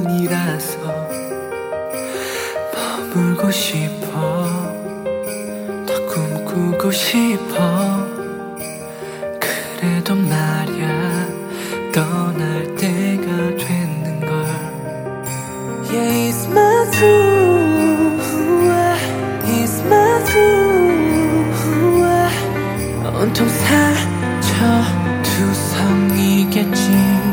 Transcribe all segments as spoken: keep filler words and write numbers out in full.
뿐이라서 머물고 싶어, 더 꿈꾸고 싶어. 그래도 말야 떠날 때가 됐는걸. Yeah, it's my truth, it's my truth. 온통 상처투성이겠지.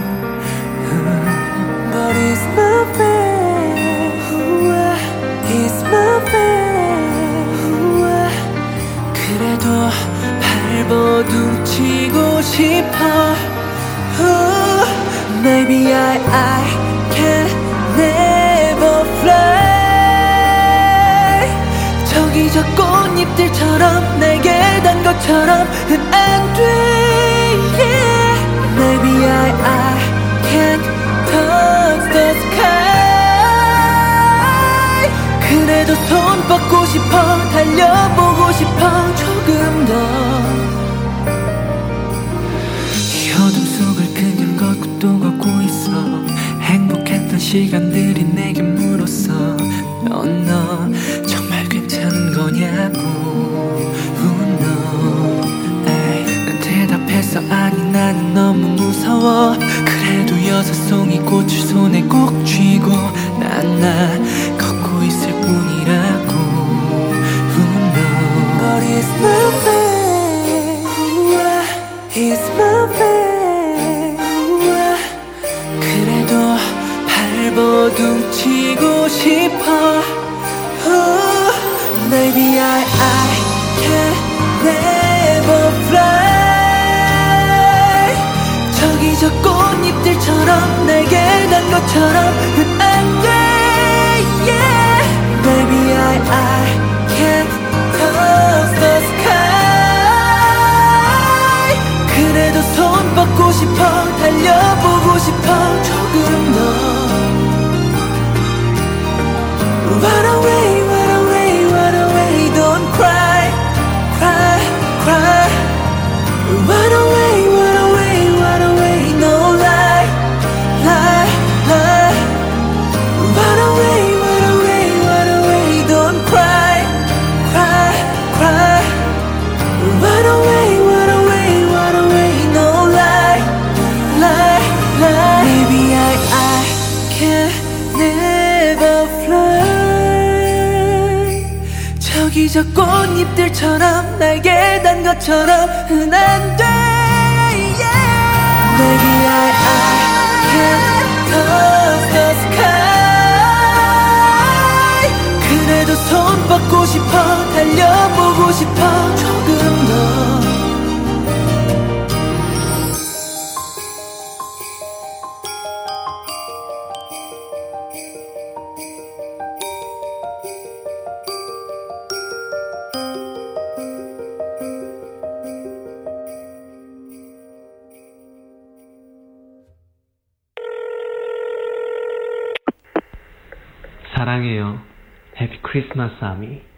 But it's my faith, it's my faith. 그래도 발버둥치고 싶어. Maybe I, I can never fly. 저기 저 꽃잎들처럼 날개 단 것처럼은 안 돼. Yeah. Maybe I, I can't touch the sky. 그래도 손 뻗고 싶어, 달려보고 싶어 조금 더. 이 어둠 속을 그냥 걷고 또 걷고 있어. 행복했던 시간들이 내게 물었어. 넌 너 정말 괜찮은 거냐고. No. 에이, 난 대답했어. 아니 나는 너무 무서워. 그래도 여섯 송이 꽃을 손에 꼭 쥐고 난 나 걷고 있을 뿐이라고. No. But it's my faith, it's my faith. 그래도 발버둥치고 싶어. Oh, maybe I, I can never fly. 저기 저 꽃잎들처럼 날개 단 것처럼은 안 돼. Yeah. Maybe I, I can't touch the sky. 그래도 손 뻗고 싶어, 달려보고 싶어 조금 더. Run away, run away, run away, don't cry, cry, cry. Run away, run away, run away, no lie, lie, lie. Run away, run away, run away, don't cry, cry, cry. Run away, run away, run away, no lie, lie, lie. Maybe I, I can never fly. 저기 저 꽃잎들처럼 날개 단 것처럼은 안 돼. Yeah. Maybe I, I can't touch the sky. 그래도 손 뻗고 싶어, 달려보고 싶어 조금 더. 사랑해요. 해피 크리스마스 아미.